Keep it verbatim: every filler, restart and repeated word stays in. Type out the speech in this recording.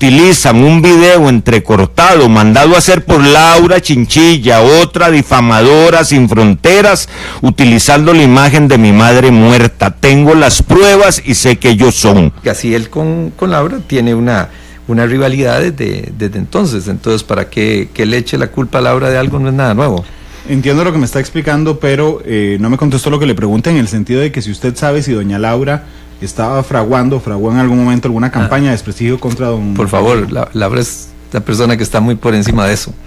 utilizan un video entrecortado mandado a hacer por Laura Chinchilla, otra difamadora sin fronteras, utilizando la imagen de mi madre muerta. Tengo las pruebas y sé que ellos son. Así él con, con Laura tiene una, una rivalidad desde, desde entonces, entonces para que, que le eche la culpa a Laura de algo no es nada nuevo. Entiendo lo que me está explicando, pero eh, no me contestó lo que le pregunté, en el sentido de que si usted sabe si doña Laura estaba fraguando, fraguó en algún momento alguna campaña ah, de desprestigio contra don... Por favor, la, Laura es la persona que está muy por encima de eso.